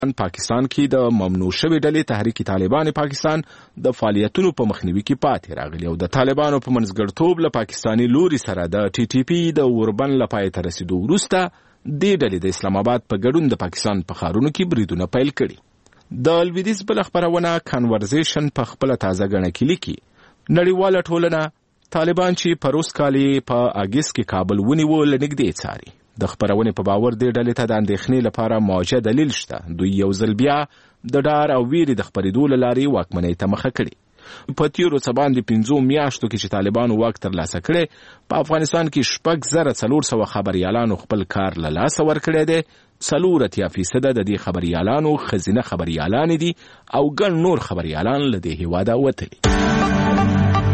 پاکستان کې د ممنوع شوی ډلې تحریک طالبان پاکستان د فعالیتونو په مخنیوي کې پاتې راغلی او د طالبانو په منځګړیتوب له پاکستاني لوري سره د ټي ټي پی د اوربند له پای ته رسیدو وروسته دې ډلې د اسلام آباد په ګډون د پاکستان په ښارونو کې بریدونه پیل کړي. د لویدیځ بله خپرونه کنورزیشن په خپله تازه ګڼه کې لیکي نړیواله ټولنه طالبان چې په روس کال په اګست کې کابل ونیو له نږدې څاري. د خپرونې په باور دې ډلې ته د اندېښنې لپاره موجه دلیل شته. دوی یو ځل بیا د ډار او ویرې د خپرېدو له لارې واکمنۍ ته مخه کړې. په تیرو څه باندې 5 میاشتو کې چې طالبانو واک ترلاسه کړی په افغانستان کې 6,400 خبریالانو خپل کار له لاسه ورکړی دی. 84% د دې خبریالانو ښځینه خبریالانې دي او ګڼ نور خبریالان له دې هېواده وتلي.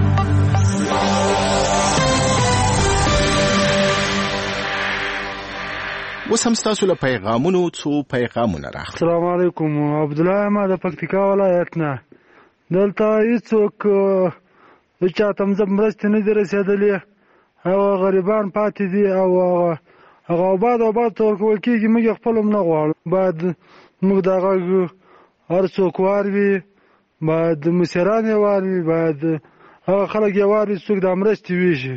اوس هم ستاسو له پیغامونو څو پیغامونه راغلي. السلام علیکم. عبدالله ما د پکتیکا ولایت نه. دلته هېڅوک چاته مرستې نه دي رسېدلې. هغه غریبان پاتې دي او هغه آباد ته ورکول کېږي. موږ خپل هم نه غواړو. باید موږ د هغه هر څوک واروي، باید مشران یې واروي، باید هغه خلک یې واروي څوک د مرستې ویشي.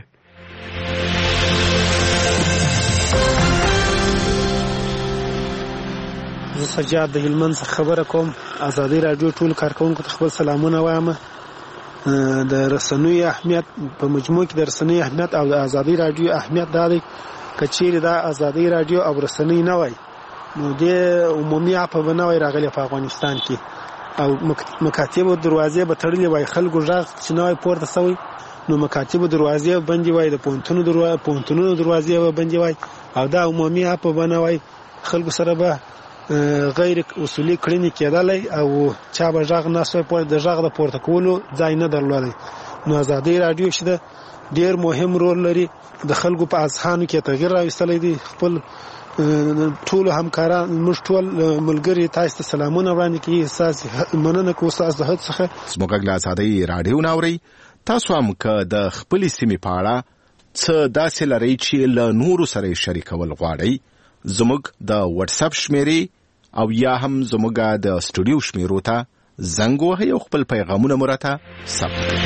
زه سجاد د هلمند څخه خبره کوم. ازادي راډیو ټول کارکونکو ته خپل سلامونه وایم. د رسنیو اهمیت په مجموع کې د رسنیو اهمیت او د ازادي راډیو اهمیت دا دی که چیرې دا ازادي راډیو او رسنۍ نه وای نو د عمومي اپ به نه وای راغلی په افغانستان کې او مکاتب دروازې به تړلې وای، خلکو غږ چې نه وای پورته سوی نو مکاتب دروازې بندې وای، د پونتونو دروازې به بندې وای او دا عمومي اپ به نه وای. خلکو سره به غیر اصولي کړنې کېدلی او چا به غږ نسوی د غږ د پورته کولو ځای نه درلودی. نو ازادي راډیو چې ده ډېر مهم رول لري. د خلکو په اذهانو کې تغییر راوستلی دی. خپل ټولو همکاران موږ ټول ملګري تاسو ته سلامونه وړاندې کوي. ستاسو مننه کوو ستاسو د هڅو څخه. زموږ غږ له ازادي راډیو نه اورئ. تاسو هم که د خپلې سیمې په اړه څه داسې لرئ چې له نورو سره یې شریکول غواړئ، زموږ د واتساپ شمیرې او یا هم زموږ د سټوډیو شمیرو ته زنګ وهئ او خپل پیغامونه مو راته ثبت کړئ.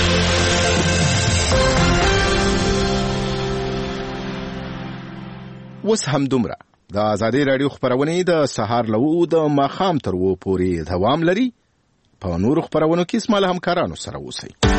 اوس هم دومره. د ازادي راډیو خپرونې د سهار له 9 د ماښام تر 2 پورې دوام لري. په نورو خپرونو کې اسماله همکارانو سره اوسئ.